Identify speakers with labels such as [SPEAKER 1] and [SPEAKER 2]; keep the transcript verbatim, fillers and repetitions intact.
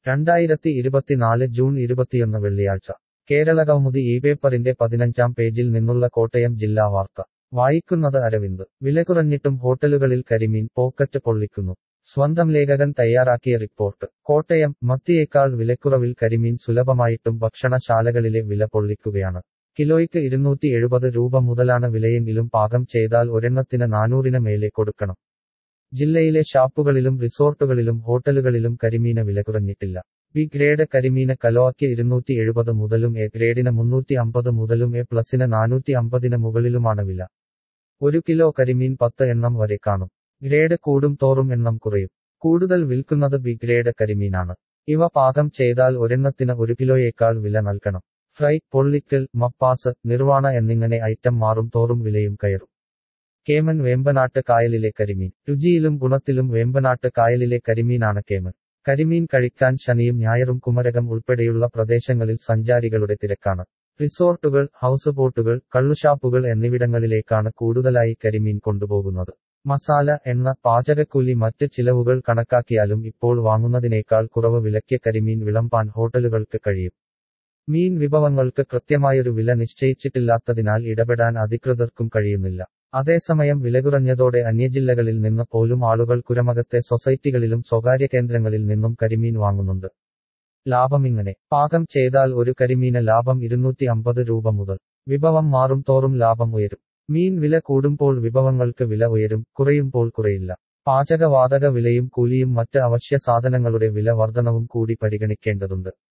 [SPEAKER 1] രണ്ടായിരത്തി ഇരുപത്തിനാല് ജൂൺ ഇരുപത്തിയൊന്ന് വെള്ളിയാഴ്ച കേരള കൗമുദി ഈ പേപ്പറിന്റെ പതിനഞ്ചാം പേജിൽ നിന്നുള്ള കോട്ടയം ജില്ലാ വാർത്ത വായിക്കുന്നത് അരവിന്ദ് വിലകുറഞ്ഞിട്ടും ഹോട്ടലുകളിൽ കരിമീൻ പോക്കറ്റ് പൊള്ളിക്കുന്നു സ്വന്തം ലേഖകൻ തയ്യാറാക്കിയ റിപ്പോർട്ട് കോട്ടയം മത്തിയേക്കാൾ വിലക്കുറവിൽ കരിമീൻ സുലഭമായിട്ടും ഭക്ഷണശാലകളിലെ വില പൊള്ളിക്കുകയാണ് കിലോയ്ക്ക് ഇരുന്നൂറ്റി എഴുപത് രൂപ മുതലാണ് വിലയെങ്കിലും പാകം ചെയ്താൽ ഒരെണ്ണത്തിന് നാനൂറിന് മേലെ കൊടുക്കണം ജില്ലയിലെ ഷാപ്പുകളിലും റിസോർട്ടുകളിലും ഹോട്ടലുകളിലും കരിമീന് വില കുറഞ്ഞിട്ടില്ല ബി ഗ്രേഡ് കരിമീന് കലോയ്ക്ക് ഇരുന്നൂറ്റി എഴുപത് മുതലും എ ഗ്രേഡിന് മുന്നൂറ്റി അമ്പത് മുതലും എ പ്ലസിന് നാനൂറ്റി അമ്പതിന് മുകളിലുമാണ് വില ഒരു കിലോ കരിമീൻ പത്ത് എണ്ണം വരെ കാണും ഗ്രേഡ് കൂടും തോറും എണ്ണം കുറയും കൂടുതൽ വിൽക്കുന്നത് ബി ഗ്രേഡ് കരിമീനാണ് ഇവ പാകം ചെയ്താൽ ഒരെണ്ണത്തിന് ഒരു കിലോയേക്കാൾ വില നൽകണം ഫ്രൈ പൊള്ളിക്കൽ മപ്പാസ് നിർവാണ എന്നിങ്ങനെ ഐറ്റം മാറും തോറും വിലയും കയറും കേമൻ വേമ്പനാട്ട് കായലിലെ കരിമീൻ രുചിയിലും ഗുണത്തിലും വേമ്പനാട്ട് കായലിലെ കരിമീനാണ് കേമൻ കരിമീൻ കഴിക്കാൻ ശനിയും ഞായറും കുമരകം ഉൾപ്പെടെയുള്ള പ്രദേശങ്ങളിൽ സഞ്ചാരികളുടെ തിരക്കാണ് റിസോർട്ടുകൾ ഹൗസ് ബോട്ടുകൾ കള്ളുഷാപ്പുകൾ എന്നിവിടങ്ങളിലേക്കാണ് കൂടുതലായി കരിമീൻ കൊണ്ടുപോകുന്നത് മസാല എണ്ണ പാചകക്കൂലി മറ്റ് ചിലവുകൾ കണക്കാക്കിയാലും ഇപ്പോൾ വാങ്ങുന്നതിനേക്കാൾ കുറവ് വിലയ്ക്ക് കരിമീൻ വിളമ്പാൻ ഹോട്ടലുകൾക്ക് കഴിയും മീൻ വിഭവങ്ങൾക്ക് കൃത്യമായൊരു വില നിശ്ചയിച്ചിട്ടില്ലാത്തതിനാൽ ഇടപെടാൻ അധികൃതർക്കും കഴിയുന്നില്ല അതേസമയം വിലകുറഞ്ഞതോടെ അന്യജില്ലകളിൽ നിന്ന് പോലും ആളുകൾ കുരമകത്തെ സൊസൈറ്റികളിലും സ്വകാര്യ കേന്ദ്രങ്ങളിൽ നിന്നും കരിമീൻ വാങ്ങുന്നുണ്ട് ലാഭമിങ്ങനെ പാകം ചെയ്താൽ ഒരു കരിമീന് ലാഭം ഇരുന്നൂറ്റി അമ്പത് രൂപ മുതൽ വിഭവം മാറും തോറും ലാഭം ഉയരും മീൻ വില കൂടുമ്പോൾ വിഭവങ്ങൾക്ക് വില ഉയരും കുറയുമ്പോൾ കുറയില്ല പാചകവാതക വിലയും കൂലിയും മറ്റ് അവശ്യ സാധനങ്ങളുടെ വില വർധനവും കൂടി പരിഗണിക്കേണ്ടതുണ്ട്